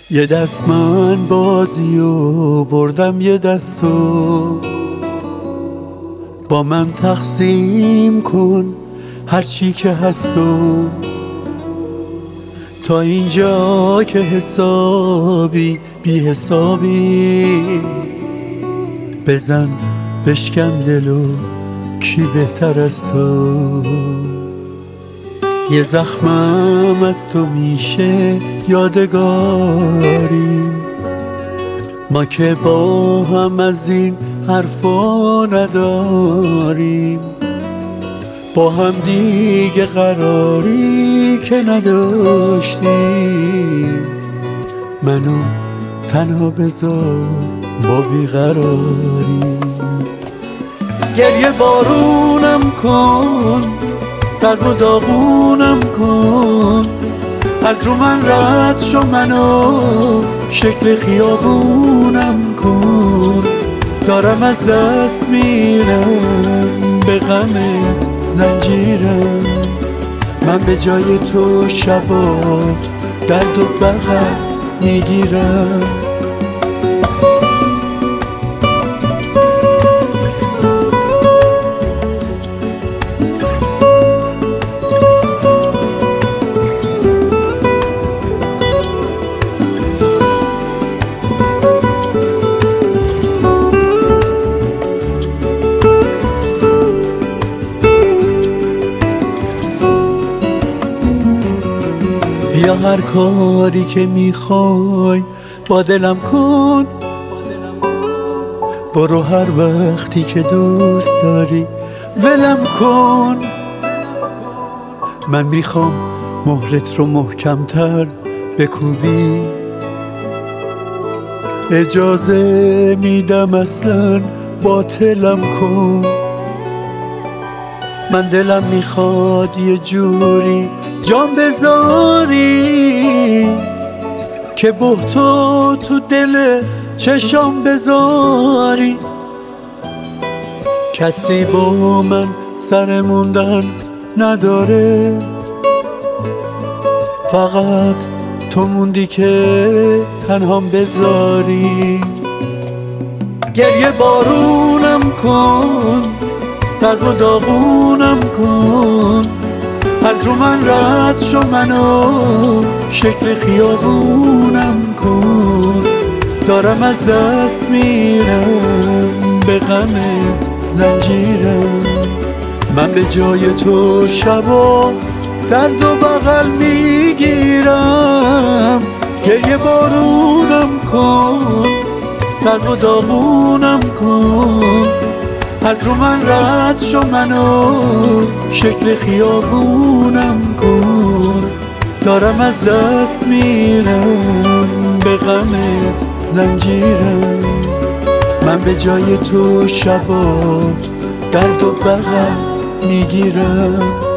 یه دست من بازی و بردم، یه دست تو با من تقسیم کن هر چی که هست و تا اینجا که حسابی بی حسابی بزن بشکن دلو کی بهتر از تو. یه زخمم از تو میشه یادگاریم، ما که با هم از این حرفا نداریم، با هم دیگه قراری که نداشتیم، منو تنها بذار با بیقراریم. گریه بارونم کن، درد و داغونم کن، از رو من رد شو، منو شکل خیابونم کن. دارم از دست میرم به غمت زنجیرم، من به جای تو شبا درد و بغل میگیرم. بیا هر کاری که میخوای با دلم کن، برو هر وقتی که دوست داری ولم کن. من میخوام مهرت رو محکمتر بکوبی، اجازه میدم اصلا باطلم کن. من دلم میخواد یه جوری جان بذاری که بهتو تو دل چشام بذاری. کسی با من سر موندن نداره، فقط تو موندی که تنهام بذاری. گریه بارونم کن، درد و داغونم کن، از رو من رد شو، منو شکل خیابونم کن. دارم از دست میرم به غمت زنجیرم، من به جای تو شبا درد و بغل میگیرم. گریه بارونم کن، درد و داغونم کن، از رو من رد شو، منو شکل خیابونم کن. دارم از دست میرم به غمت زنجیرم، من به جای تو شبا درد و بغل میگیرم.